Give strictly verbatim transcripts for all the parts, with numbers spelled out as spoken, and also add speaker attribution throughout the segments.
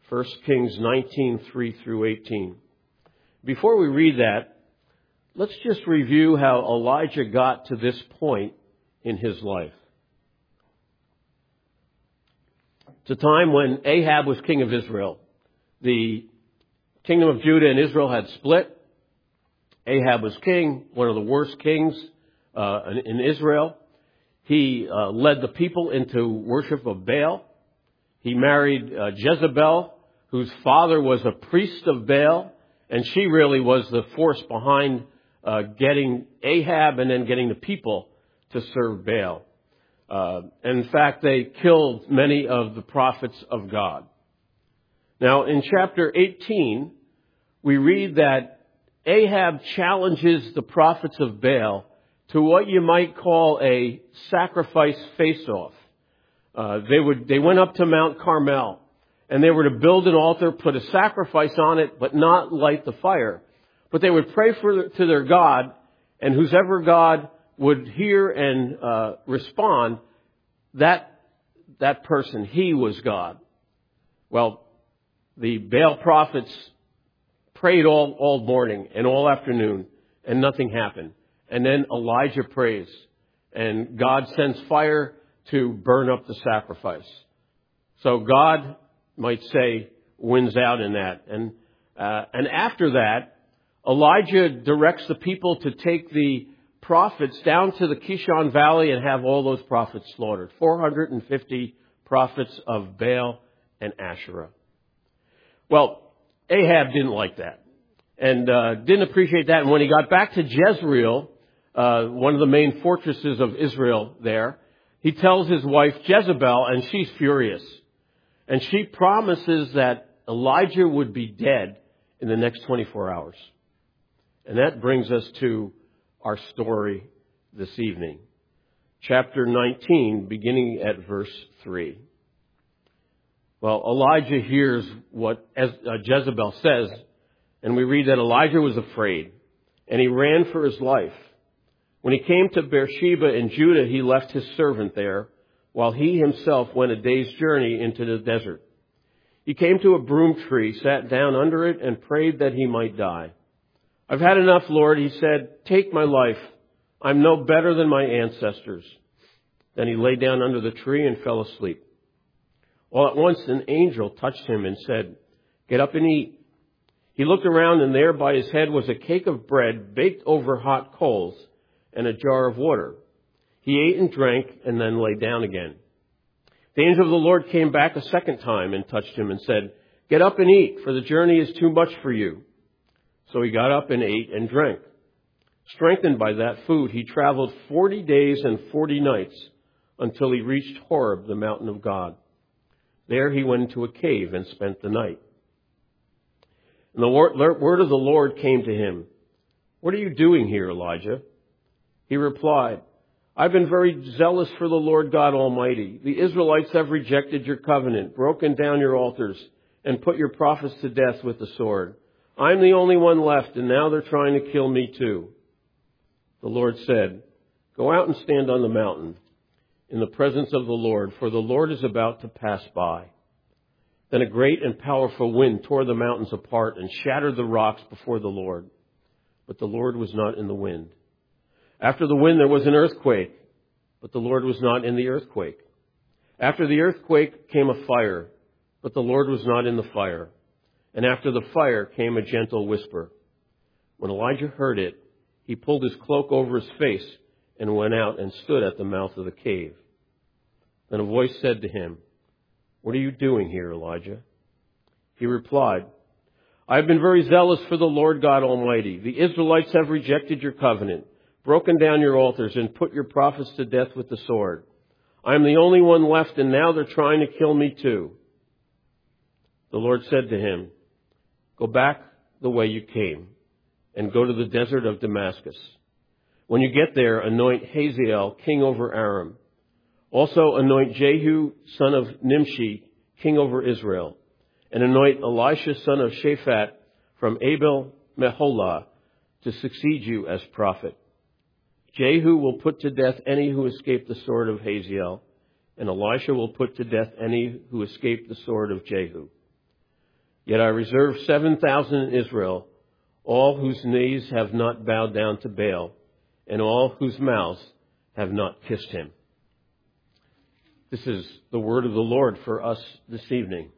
Speaker 1: First Kings nineteen, three through eighteen. Before we read that, let's just review how Elijah got to this point in his life. It's a time when Ahab was king of Israel. The kingdom of Judah and Israel had split. Ahab was king, one of the worst kings uh, in Israel. He uh, led the people into worship of Baal. He married uh, Jezebel, whose father was a priest of Baal, and she really was the force behind uh, getting Ahab and then getting the people to serve Baal. Uh, and in fact, they killed many of the prophets of God. Now, in chapter eighteen, we read that Ahab challenges the prophets of Baal to what you might call a sacrifice face-off. Uh, they would, they went up to Mount Carmel, and they were to build an altar, put a sacrifice on it, but not light the fire. But they would pray for, to their God, and whoever God would hear and uh, respond, that that person, he was God. Well, the Baal prophets prayed all, all morning and all afternoon, and nothing happened. And then Elijah prays, and God sends fire to burn up the sacrifice. So God, might say, wins out in that. And uh, and after that, Elijah directs the people to take the prophets down to the Kishon Valley and have all those prophets slaughtered. four hundred fifty prophets of Baal and Asherah. Well, Ahab didn't like that and uh, didn't appreciate that. And when he got back to Jezreel, uh, one of the main fortresses of Israel there, he tells his wife Jezebel, and she's furious. And she promises that Elijah would be dead in the next twenty-four hours. And that brings us to our story this evening. Chapter nineteen, beginning at verse three. Well, Elijah hears what Jezebel says, and we read that Elijah was afraid, and he ran for his life. When he came to Beersheba in Judah, he left his servant there, while he himself went a day's journey into the desert. He came to a broom tree, sat down under it, and prayed that he might die. I've had enough, Lord, he said. Take my life. I'm no better than my ancestors. Then he lay down under the tree and fell asleep. All at once an angel touched him and said, Get up and eat. He looked around, and there by his head was a cake of bread baked over hot coals and a jar of water. He ate and drank and then lay down again. The angel of the Lord came back a second time and touched him and said, Get up and eat, for the journey is too much for you. So he got up and ate and drank. Strengthened by that food, he traveled forty days and forty nights until he reached Horeb, the mountain of God. There he went into a cave and spent the night. And the word of the Lord came to him. What are you doing here, Elijah? He replied, I've been very zealous for the Lord God Almighty. The Israelites have rejected your covenant, broken down your altars, and put your prophets to death with the sword. I'm the only one left, and now they're trying to kill me too. The Lord said, Go out and stand on the mountain in the presence of the Lord, for the Lord is about to pass by. Then a great and powerful wind tore the mountains apart and shattered the rocks before the Lord. But the Lord was not in the wind. After the wind there was an earthquake, but the Lord was not in the earthquake. After the earthquake came a fire, but the Lord was not in the fire. And after the fire came a gentle whisper. When Elijah heard it, he pulled his cloak over his face and went out and stood at the mouth of the cave. Then a voice said to him, What are you doing here, Elijah? He replied, I have been very zealous for the Lord God Almighty. The Israelites have rejected your covenant, broken down your altars, and put your prophets to death with the sword. I am the only one left, and now they're trying to kill me too. The Lord said to him, Go back the way you came, and go to the desert of Damascus. When you get there, anoint Hazael king over Aram. Also anoint Jehu son of Nimshi king over Israel, and anoint Elisha son of Shaphat from Abel Meholah to succeed you as prophet. Jehu will put to death any who escape the sword of Hazael, and Elisha will put to death any who escape the sword of Jehu. Yet I reserve seven thousand in Israel, all whose knees have not bowed down to Baal, and all whose mouths have not kissed him. This is the word of the Lord for us this evening.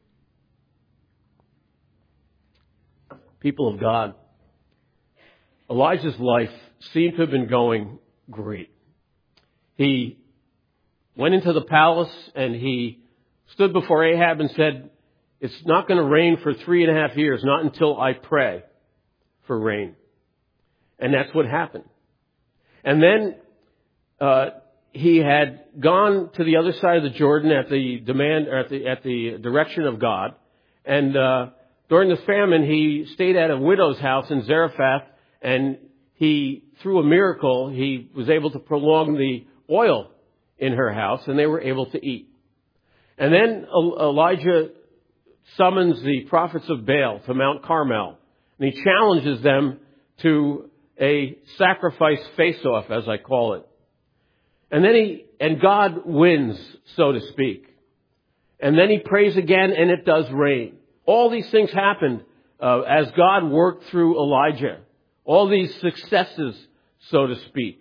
Speaker 1: People of God, Elijah's life seemed to have been going great. He went into the palace and he stood before Ahab and said, it's not going to rain for three and a half years, not until I pray for rain. And that's what happened. And then uh, he had gone to the other side of the Jordan at the demand, or at the at the direction of God. And uh, during the famine, he stayed at a widow's house in Zarephath, and he, through a miracle, he was able to prolong the oil in her house, and they were able to eat. And then Elijah summons the prophets of Baal to Mount Carmel, and he challenges them to a sacrifice face-off, as I call it. And then he, and God wins, so to speak. And then he prays again, and it does rain. All these things happened uh, as God worked through Elijah. All these successes, so to speak.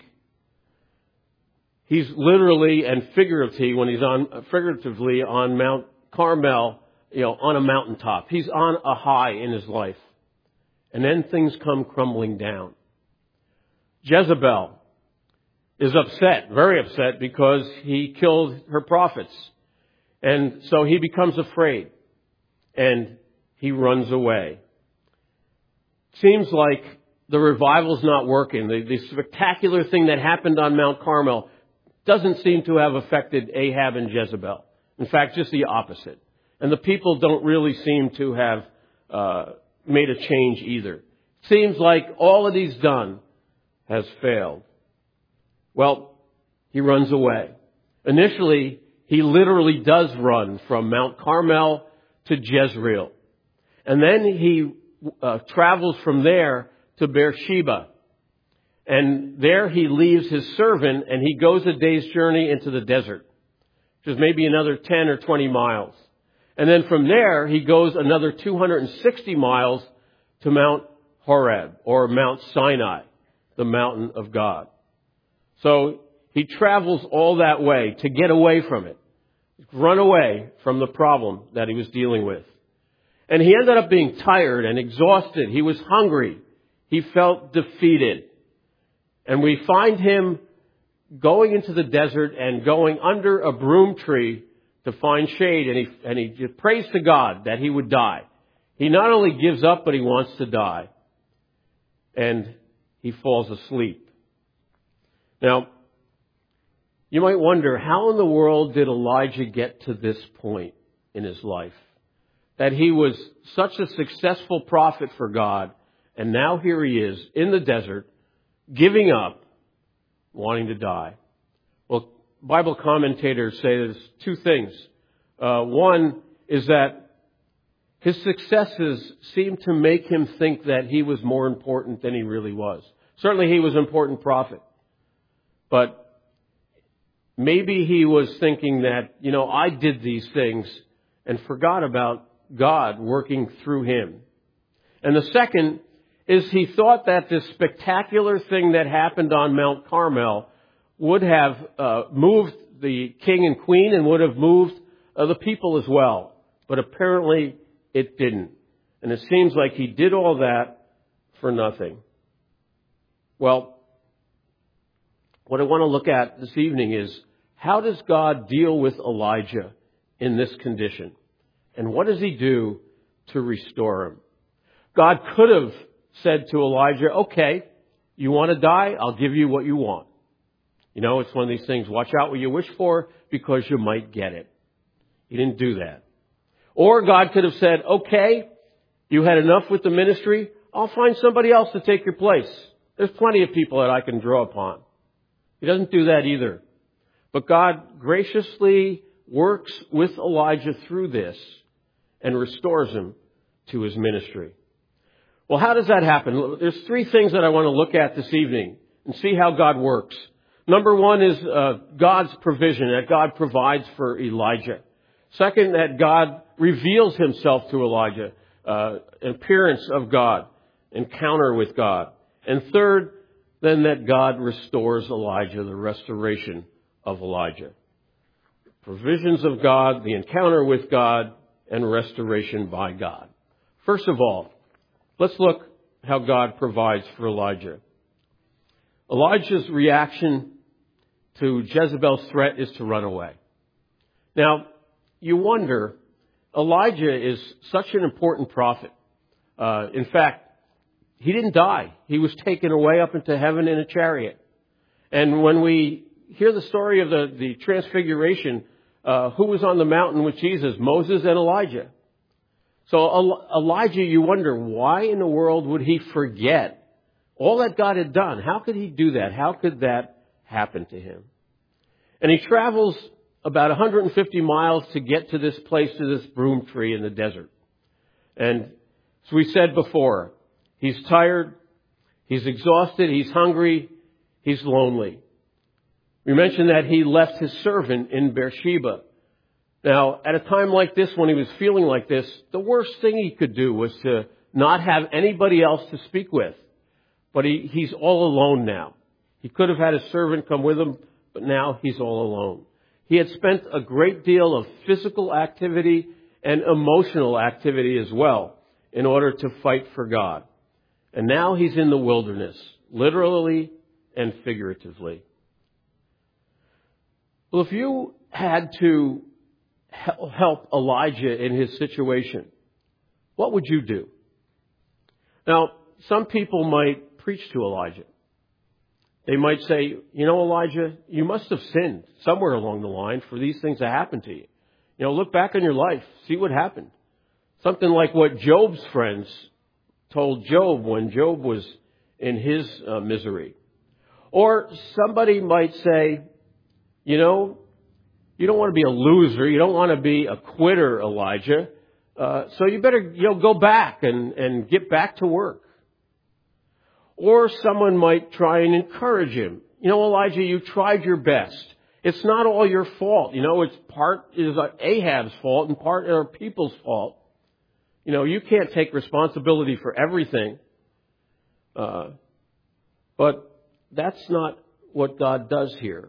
Speaker 1: He's literally and figuratively, when he's on, figuratively on Mount Carmel, you know, on a mountaintop. He's on a high in his life. And then things come crumbling down. Jezebel is upset, very upset, because he killed her prophets. And so he becomes afraid. And he runs away. Seems like the revival's not working. The, the spectacular thing that happened on Mount Carmel doesn't seem to have affected Ahab and Jezebel. In fact, just the opposite. And the people don't really seem to have uh, made a change either. Seems like all that he's done has failed. Well, he runs away. Initially, he literally does run from Mount Carmel to Jezreel. And then he uh, travels from there to Beersheba. And there he leaves his servant and he goes a day's journey into the desert, which is maybe another ten or twenty miles. And then from there he goes another two hundred sixty miles to Mount Horeb, or Mount Sinai, the mountain of God. So he travels all that way to get away from it, run away from the problem that he was dealing with. And he ended up being tired and exhausted. He was hungry. He felt defeated. And we find him going into the desert and going under a broom tree to find shade. And he, and he just prays to God that he would die. He not only gives up, but he wants to die. And he falls asleep. Now, you might wonder, how in the world did Elijah get to this point in his life? That he was such a successful prophet for God, and now here he is in the desert, giving up, wanting to die. Well, Bible commentators say there's two things. Uh, one is that his successes seemed to make him think that he was more important than he really was. Certainly he was an important prophet. But maybe he was thinking that, you know, I did these things and forgot about God working through him. And the second is he thought that this spectacular thing that happened on Mount Carmel would have uh, moved the king and queen and would have moved uh, the people as well. But apparently it didn't. And it seems like he did all that for nothing. Well, what I want to look at this evening is, how does God deal with Elijah in this condition? And what does he do to restore him? God could have said to Elijah, okay, you want to die? I'll give you what you want. You know, it's one of these things, watch out what you wish for because you might get it. He didn't do that. Or God could have said, okay, you had enough with the ministry. I'll find somebody else to take your place. There's plenty of people that I can draw upon. He doesn't do that either. But God graciously works with Elijah through this and restores him to his ministry. Well, how does that happen? There's three things that I want to look at this evening and see how God works. Number one is uh, God's provision, that God provides for Elijah. Second, that God reveals himself to Elijah. uh, appearance of God, encounter with God. And third, then that God restores Elijah, the restoration of Elijah. Provisions of God, the encounter with God, and restoration by God. First of all, let's look how God provides for Elijah. Elijah's reaction to Jezebel's threat is to run away. Now, you wonder, Elijah is such an important prophet. Uh, in fact, he didn't die. He was taken away up into heaven in a chariot. And when we hear the story of the, the transfiguration, uh, who was on the mountain with Jesus? Moses and Elijah. So Elijah, you wonder, why in the world would he forget all that God had done? How could he do that? How could that happen to him? And he travels about one hundred fifty miles to get to this place, to this broom tree in the desert. And as we said before, he's tired, he's exhausted, he's hungry, he's lonely. We mentioned that he left his servant in Beersheba. Now, at a time like this, when he was feeling like this, the worst thing he could do was to not have anybody else to speak with. But he, he's all alone now. He could have had a servant come with him, but now he's all alone. He had spent a great deal of physical activity and emotional activity as well in order to fight for God. And now he's in the wilderness, literally and figuratively. Well, if you had to help Elijah in his situation, what would you do? Now, some people might preach to Elijah. They might say, you know, Elijah, you must have sinned somewhere along the line for these things to happen to you. You know, look back on your life, see what happened. Something like what Job's friends told Job when Job was in his uh, misery. Or somebody might say, you know, you don't want to be a loser. You don't want to be a quitter, Elijah. Uh, so you better, you know, go back and, and get back to work. Or someone might try and encourage him. You know, Elijah, you tried your best. It's not all your fault. You know, it's part is Ahab's fault and part are people's fault. You know, you can't take responsibility for everything. Uh, but that's not what God does here.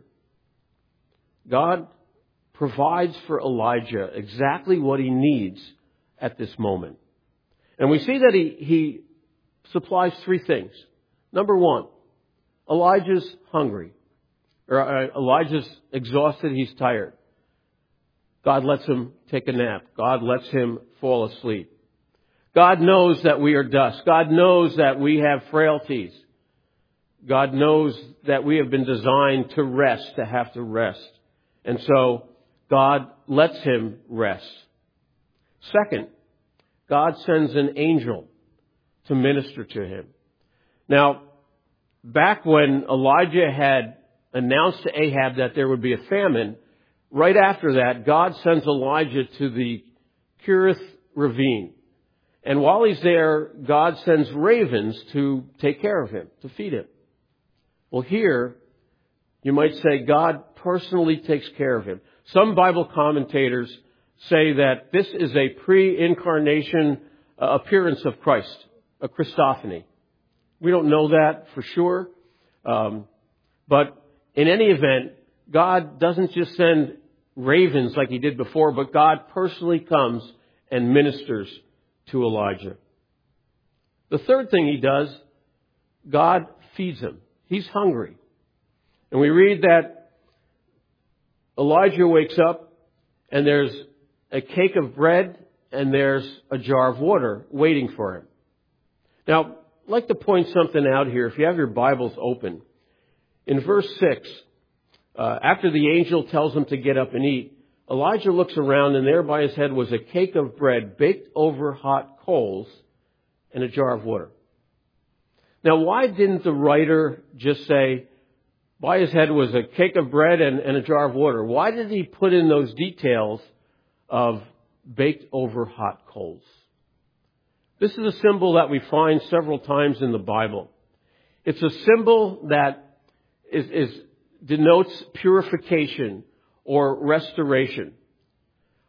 Speaker 1: God provides for Elijah exactly what he needs at this moment. And we see that he, he supplies three things. Number one, Elijah's hungry. Or uh, Elijah's exhausted, he's tired. God lets him take a nap. God lets him fall asleep. God knows that we are dust. God knows that we have frailties. God knows that we have been designed to rest, to have to rest. And so God lets him rest. Second, God sends an angel to minister to him. Now, back when Elijah had announced to Ahab that there would be a famine, right after that, God sends Elijah to the Kerith ravine. And while he's there, God sends ravens to take care of him, to feed him. Well, here, you might say God personally takes care of him. Some Bible commentators say that this is a pre-incarnation uh, appearance of Christ, a Christophany. We don't know that for sure. Um, but in any event, God doesn't just send ravens like he did before, but God personally comes and ministers to Elijah. The third thing he does, God feeds him. He's hungry. And we read that Elijah wakes up and there's a cake of bread and there's a jar of water waiting for him. Now, I'd like to point something out here. If you have your Bibles open, in verse six, uh, after the angel tells him to get up and eat, Elijah looks around and there by his head was a cake of bread baked over hot coals and a jar of water. Now, why didn't the writer just say, by his head was a cake of bread and, and a jar of water? Why did he put in those details of baked over hot coals? This is a symbol that we find several times in the Bible. It's a symbol that is, is denotes purification or restoration.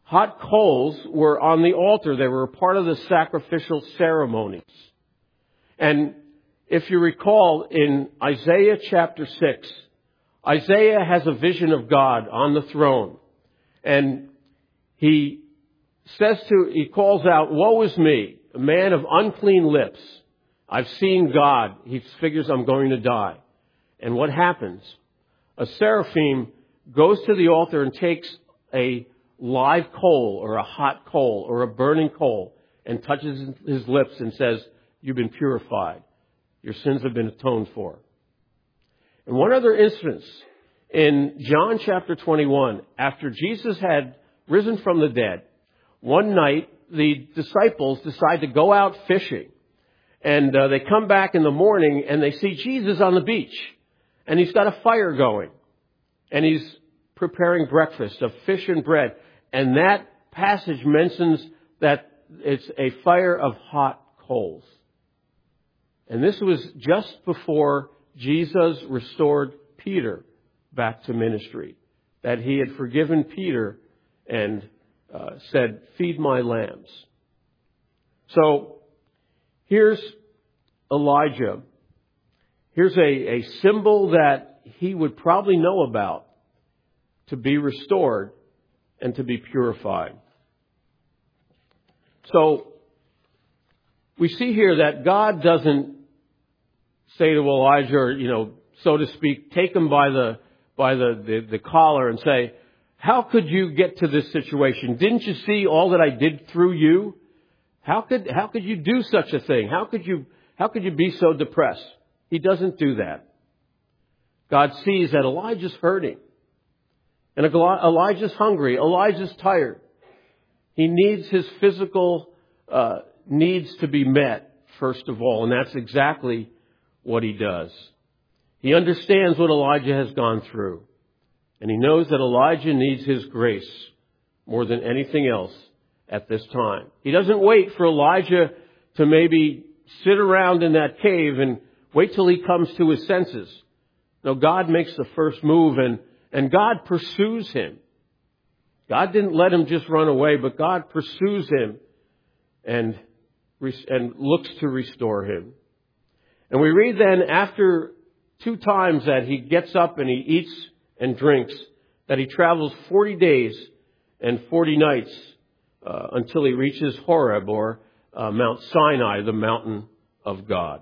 Speaker 1: hot coals were on the altar. They were a part of the sacrificial ceremonies. And if you recall, in Isaiah chapter six, Isaiah has a vision of God on the throne. And he says to, he calls out, "Woe is me, a man of unclean lips. I've seen God." He figures I'm going to die. And what happens? A seraphim goes to the altar and takes a live coal or a hot coal or a burning coal and touches his lips and says, "You've been purified. Your sins have been atoned for." And one other instance, in John chapter twenty-one, after Jesus had risen from the dead, one night the disciples decide to go out fishing. And uh, they come back in the morning and they see Jesus on the beach. And he's got a fire going. And he's preparing breakfast of fish and bread. And that passage mentions that it's a fire of hot coals. And this was just before Jesus restored Peter back to ministry. That he had forgiven Peter and uh, said, "Feed my lambs." So here's Elijah. Here's a, a symbol that he would probably know about, to be restored and to be purified. So we see here that God doesn't say to Elijah, or, you know, so to speak, take him by the by the, the, the collar and say, "How could you get to this situation? Didn't you see all that I did through you? How could how could you do such a thing? How could you how could you be so depressed?" He doesn't do that. God sees that Elijah's hurting. And Elijah's hungry. Elijah's tired. He needs his physical uh, needs to be met, first of all. And that's exactly what he does. He understands what Elijah has gone through. And he knows that Elijah needs his grace more than anything else at this time. He doesn't wait for Elijah to maybe sit around in that cave and wait till he comes to his senses. No, God makes the first move, and, and God pursues him. God didn't let him just run away, but God pursues him and, and looks to restore him. And we read then, after two times that he gets up and he eats and drinks, that he travels forty days and forty nights uh, until he reaches Horeb, or uh, Mount Sinai, the mountain of God.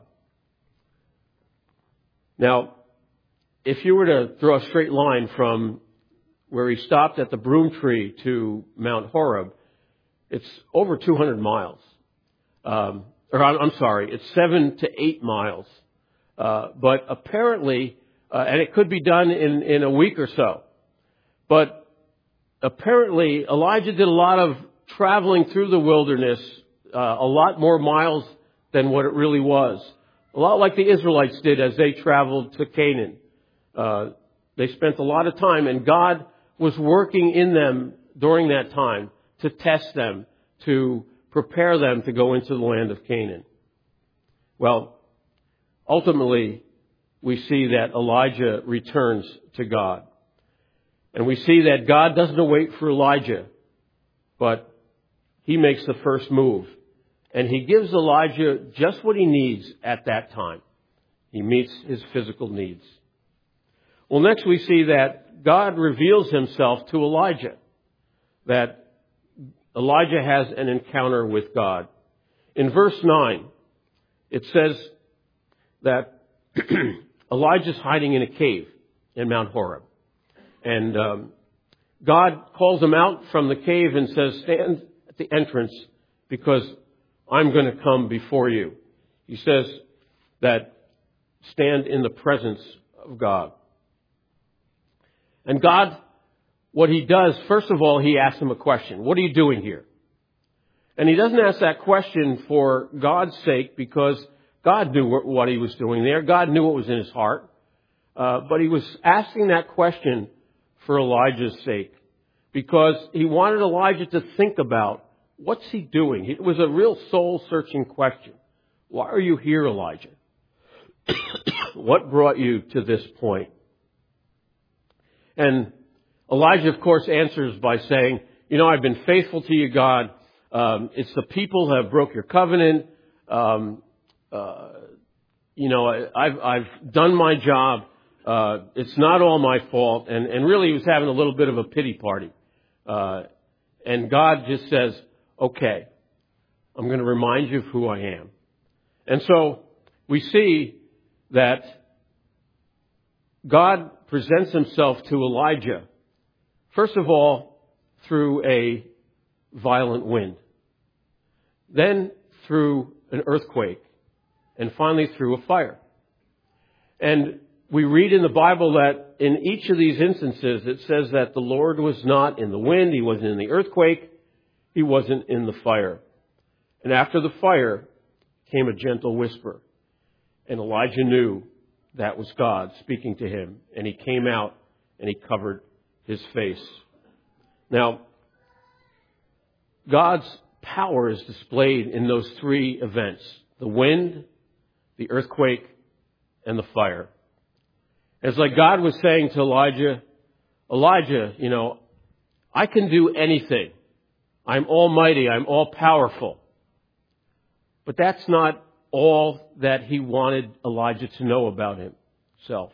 Speaker 1: Now, if you were to draw a straight line from where he stopped at the broom tree to Mount Horeb, it's over two hundred miles. Um, or I'm, I'm sorry, it's seven to eight miles. Uh, but apparently, uh, and it could be done in, in a week or so. But apparently, Elijah did a lot of traveling through the wilderness, uh, a lot more miles than what it really was. A lot like the Israelites did as they traveled to Canaan. Uh, they spent a lot of time, and God was working in them during that time to test them, to prepare them to go into the land of Canaan. Well, ultimately, we see that Elijah returns to God. And we see that God doesn't wait for Elijah, but he makes the first move. And he gives Elijah just what he needs at that time. He meets his physical needs. Well, next we see that God reveals himself to Elijah. That Elijah has an encounter with God. In verse nine, it says that Elijah's hiding in a cave in Mount Horeb. And um, God calls him out from the cave and says, "Stand at the entrance, because I'm going to come before you." He says that stand in the presence of God. And God, what he does, first of all, he asks him a question. What are you doing here? And he doesn't ask that question for God's sake, because God knew what he was doing there. God knew what was in his heart. Uh, but he was asking that question for Elijah's sake, because he wanted Elijah to think about, what's he doing? It was a real soul-searching question. Why are you here, Elijah? What brought you to this point? And Elijah, of course, answers by saying, you know, I've been faithful to you, God. Um, it's the people who have broke your covenant. Um, uh, you know, I, I've, I've done my job. Uh, it's not all my fault. And, and really he was having a little bit of a pity party. Uh, and God just says, okay, I'm going to remind you of who I am. And so we see that God presents himself to Elijah, first of all, through a violent wind, then through an earthquake, and finally through a fire. And we read in the Bible that in each of these instances it says that the Lord was not in the wind, he wasn't in the earthquake, he wasn't in the fire. And after the fire came a gentle whisper. And Elijah knew that was God speaking to him. And he came out and he covered his face. Now, God's power is displayed in those three events: the wind, the earthquake, and the fire. It's like God was saying to Elijah, Elijah, you know, I can do anything. I'm almighty. I'm all powerful. But that's not all that he wanted Elijah to know about himself.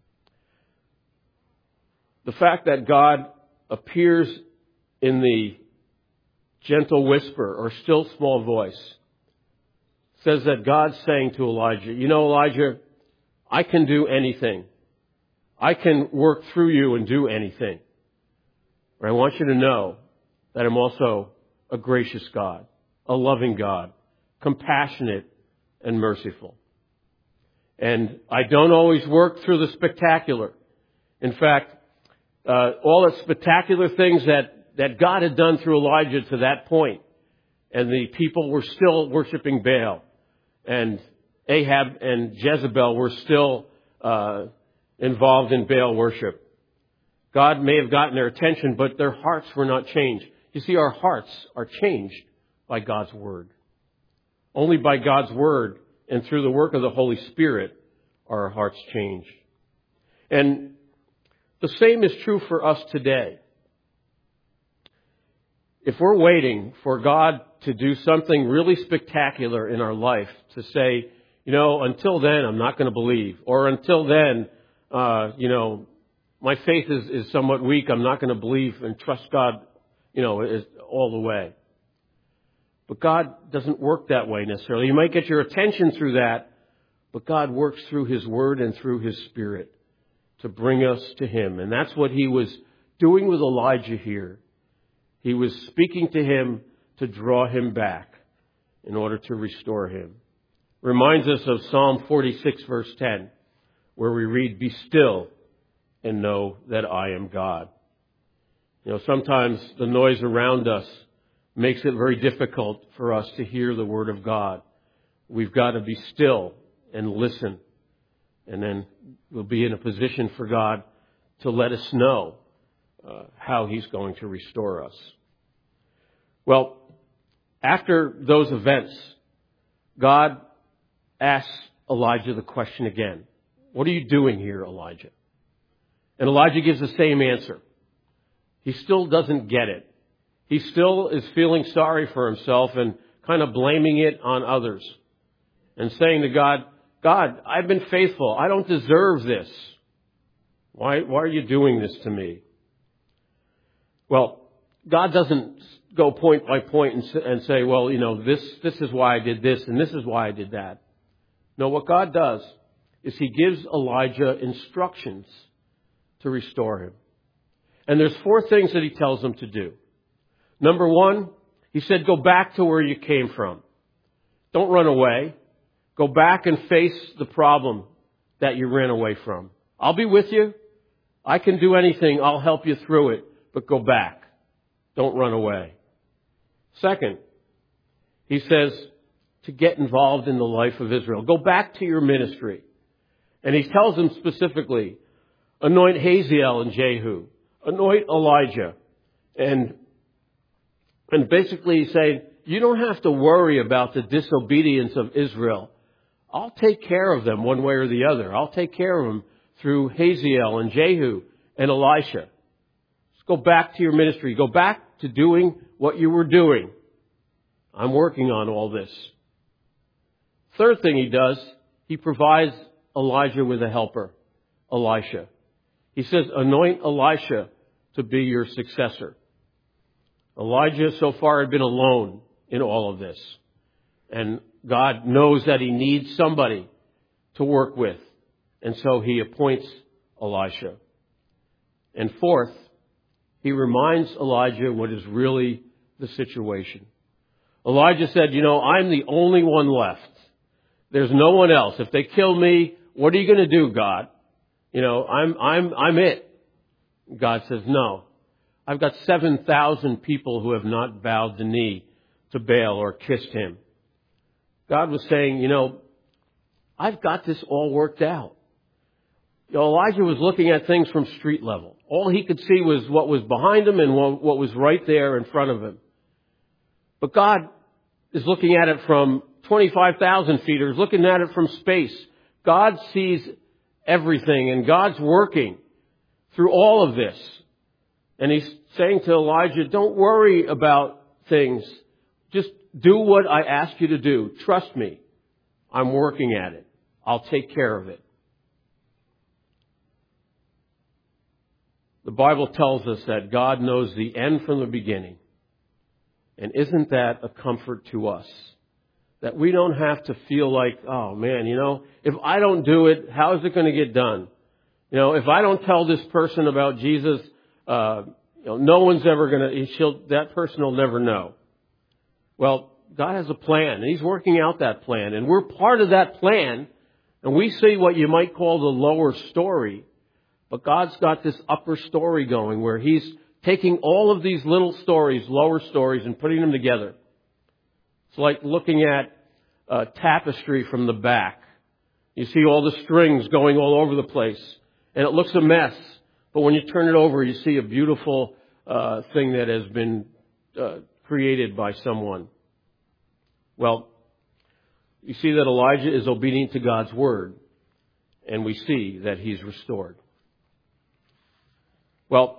Speaker 1: The fact that God appears in the gentle whisper or still small voice says that God's saying to Elijah, you know, Elijah, I can do anything. I can work through you and do anything. But I want you to know that I'm also a gracious God, a loving God, compassionate and merciful. And I don't always work through the spectacular. In fact, uh, all the spectacular things that, that God had done through Elijah to that point, and the people were still worshiping Baal, and Ahab and Jezebel were still uh, involved in Baal worship. God may have gotten their attention, but their hearts were not changed. You see, our hearts are changed by God's Word. Only by God's Word and through the work of the Holy Spirit are our hearts changed. And the same is true for us today. If we're waiting for God to do something really spectacular in our life, to say, you know, until then I'm not going to believe, or until then, uh, you know, my faith is, is somewhat weak, I'm not going to believe and trust God, you know, is all the way. But God doesn't work that way necessarily. You might get your attention through that, but God works through His Word and through His Spirit to bring us to Him. And that's what He was doing with Elijah here. He was speaking to him to draw him back in order to restore him. Reminds us of Psalm forty-six, verse ten, where we read, "Be still and know that I am God." You know, sometimes the noise around us makes it very difficult for us to hear the Word of God. We've got to be still and listen. And then we'll be in a position for God to let us know uh, how He's going to restore us. Well, after those events, God asks Elijah the question again. What are you doing here, Elijah? And Elijah gives the same answer. He still doesn't get it. He still is feeling sorry for himself and kind of blaming it on others. And saying to God, God, I've been faithful. I don't deserve this. Why, why are you doing this to me? Well, God doesn't go point by point and, and say, well, you know, this, this is why I did this and this is why I did that. No, what God does is He gives Elijah instructions to restore him. And there's four things that He tells him to do. Number one, He said, go back to where you came from. Don't run away. Go back and face the problem that you ran away from. I'll be with you. I can do anything. I'll help you through it. But go back. Don't run away. Second, He says to get involved in the life of Israel. Go back to your ministry. And He tells them specifically, anoint Hazael and Jehu. Anoint Elijah. And, and basically He's saying, you don't have to worry about the disobedience of Israel. I'll take care of them one way or the other. I'll take care of them through Hazael and Jehu and Elisha. Just go back to your ministry. Go back back to doing what you were doing. I'm working on all this. Third thing he does, he provides Elijah with a helper, Elisha. He says, anoint Elisha to be your successor. Elijah so far had been alone in all of this. And God knows that he needs somebody to work with. And so he appoints Elisha. And fourth, he reminds Elijah what is really the situation. Elijah said, you know, I'm the only one left. There's no one else. If they kill me, what are you going to do, God? You know, I'm, I'm, I'm it. God says, no. I've got seven thousand people who have not bowed the knee to Baal or kissed him. God was saying, you know, I've got this all worked out. You know, Elijah was looking at things from street level. All he could see was what was behind him and what was right there in front of him. But God is looking at it from twenty-five thousand feet, or is looking at it from space. God sees everything, and God's working through all of this. And he's saying to Elijah, don't worry about things. Just do what I ask you to do. Trust me. I'm working at it. I'll take care of it. The Bible tells us that God knows the end from the beginning. And isn't that a comfort to us? That we don't have to feel like, oh man, you know, if I don't do it, how is it going to get done? You know, if I don't tell this person about Jesus, uh, you know, no one's ever going to, that person will never know. Well, God has a plan, and he's working out that plan, and we're part of that plan, and we see what you might call the lower story, but God's got this upper story going where he's taking all of these little stories, lower stories, and putting them together. It's like looking at a tapestry from the back. You see all the strings going all over the place, and it looks a mess, but when you turn it over, you see a beautiful uh, thing that has been uh, created by someone. Well, you see that Elijah is obedient to God's word, and we see that he's restored. Well,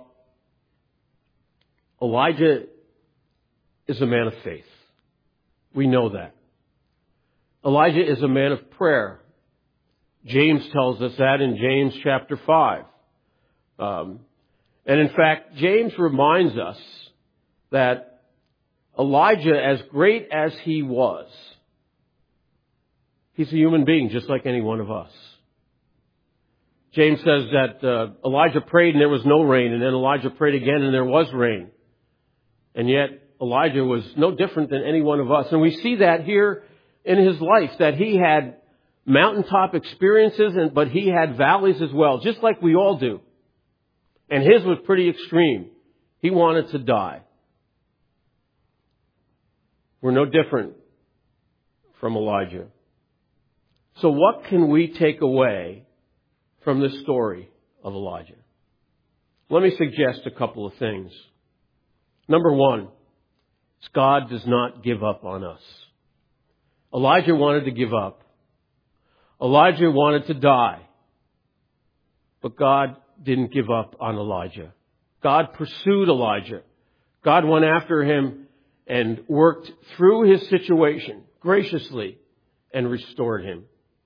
Speaker 1: Elijah is a man of faith. We know that. Elijah is a man of prayer. James tells us that in James chapter five. Um, and in fact, James reminds us that Elijah, as great as he was, he's a human being just like any one of us. James says that uh, Elijah prayed and there was no rain, and then Elijah prayed again and there was rain. And yet Elijah was no different than any one of us. And we see that here in his life, that he had mountaintop experiences, and but he had valleys as well, just like we all do. And his was pretty extreme. He wanted to die. We're no different from Elijah. So what can we take away from this story of Elijah? Let me suggest a couple of things. Number one, God does not give up on us. Elijah wanted to give up. Elijah wanted to die. But God didn't give up on Elijah. God pursued Elijah. God went after him and worked through his situation graciously and restored him.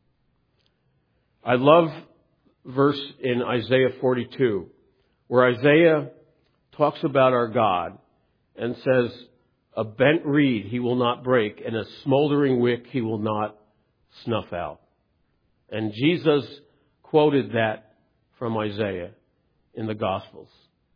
Speaker 1: I love verse in Isaiah forty-two, where Isaiah talks about our God and says, a bent reed he will not break, and a smoldering wick he will not snuff out. And Jesus quoted that from Isaiah in the Gospels.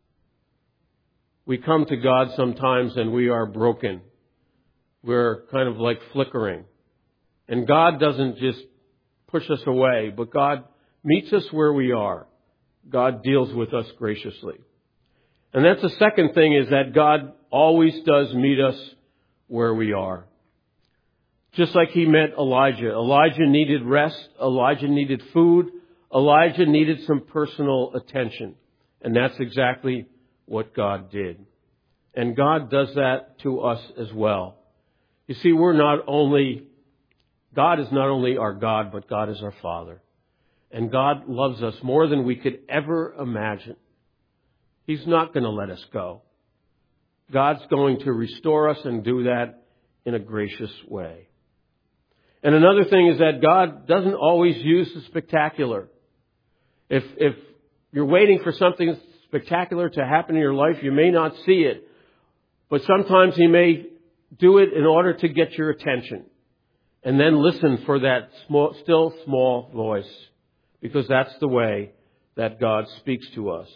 Speaker 1: We come to God sometimes and we are broken. We're kind of like flickering. And God doesn't just push us away, but God meets us where we are. God deals with us graciously. And that's the second thing, is that God always does meet us where we are. Just like he met Elijah. Elijah needed rest. Elijah needed food. Elijah needed some personal attention. And that's exactly what God did. And God does that to us as well. You see, we're not only, God is not only our God, but God is our Father. And God loves us more than we could ever imagine. He's not going to let us go. God's going to restore us and do that in a gracious way. And another thing is that God doesn't always use the spectacular. If, if you're waiting for something spectacular to happen in your life, you may not see it. But sometimes He may do it in order to get your attention. And then listen for that small, still small voice. Because that's the way that God speaks to us.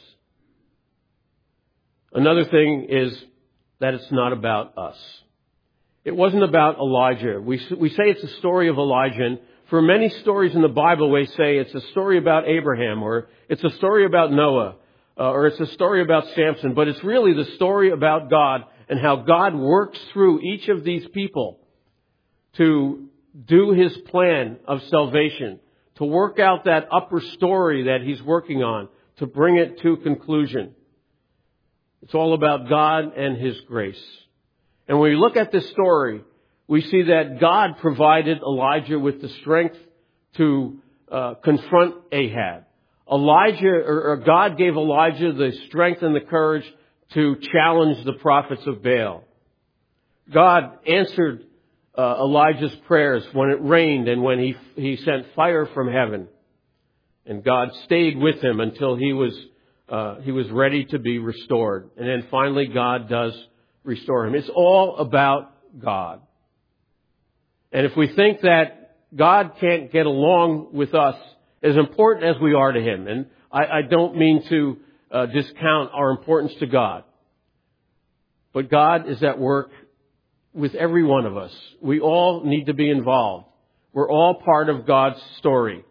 Speaker 1: Another thing is that it's not about us. It wasn't about Elijah. We, we say it's a story of Elijah. And for many stories in the Bible, we say it's a story about Abraham, or it's a story about Noah, uh, or it's a story about Samson. But it's really the story about God and how God works through each of these people to do His plan of salvation, to work out that upper story that He's working on, to bring it to conclusion. It's all about God and His grace. And when we look at this story, we see that God provided Elijah with the strength to uh, confront Ahab. Elijah, or, or God gave Elijah the strength and the courage to challenge the prophets of Baal. God answered uh, Elijah's prayers when it rained and when he he sent fire from heaven. And God stayed with him until he was uh, he was ready to be restored. And then finally God does restore him. It's all about God. And if we think that God can't get along with us, as important as we are to Him, and I, I don't mean to uh, discount our importance to God, but God is at work with every one of us. We all need to be involved. We're all part of God's story.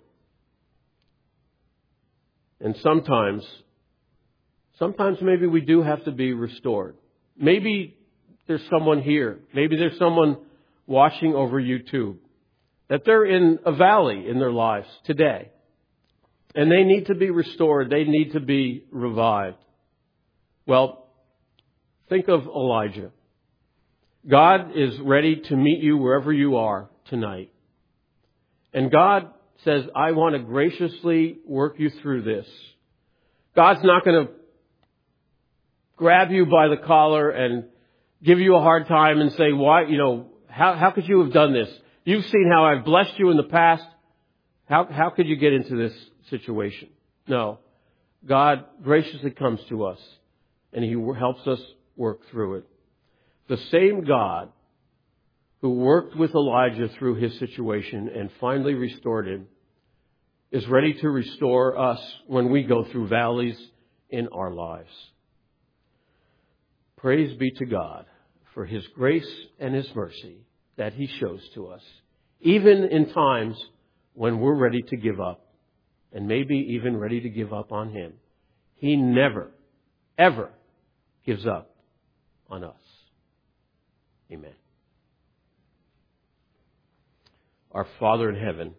Speaker 1: And sometimes, sometimes maybe we do have to be restored. Maybe there's someone here. Maybe there's someone watching over YouTube, that they're in a valley in their lives today. And they need to be restored. They need to be revived. Well, think of Elijah. God is ready to meet you wherever you are tonight. And God says, I want to graciously work you through this. God's not going to grab you by the collar and give you a hard time and say, why, you know, how, how could you have done this? You've seen how I've blessed you in the past. How, how could you get into this situation? No. God graciously comes to us and He helps us work through it. The same God who worked with Elijah through his situation and finally restored him is ready to restore us when we go through valleys in our lives. Praise be to God for His grace and His mercy that He shows to us, even in times when we're ready to give up, and maybe even ready to give up on Him. He never, ever gives up on us. Amen. Our Father in heaven,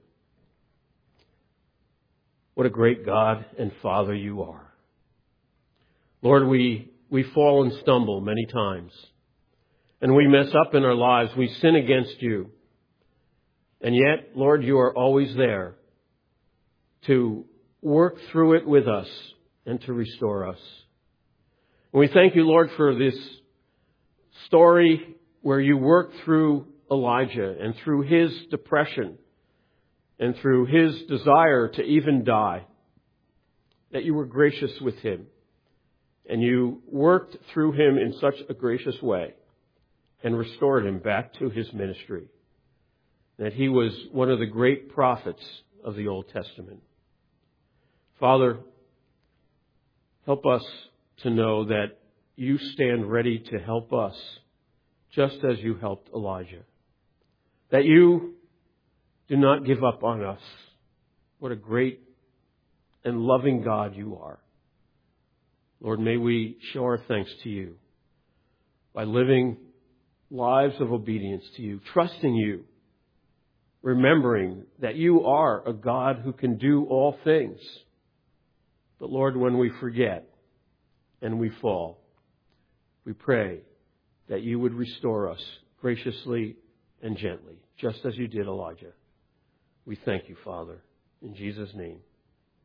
Speaker 1: what a great God and Father You are. Lord, we, we fall and stumble many times. And we mess up in our lives. We sin against You. And yet, Lord, You are always there to work through it with us and to restore us. And we thank You, Lord, for this story where You worked through Elijah and through his depression and through his desire to even die, that You were gracious with him and You worked through him in such a gracious way and restored him back to his ministry. That he was one of the great prophets of the Old Testament. Father, help us to know that You stand ready to help us just as You helped Elijah. That You do not give up on us. What a great and loving God You are. Lord, may we show our thanks to You by living lives of obedience to You, trusting You, remembering that You are a God who can do all things. But Lord, when we forget and we fall, we pray that You would restore us graciously and gently, just as You did Elijah. We thank You, Father, in Jesus' name.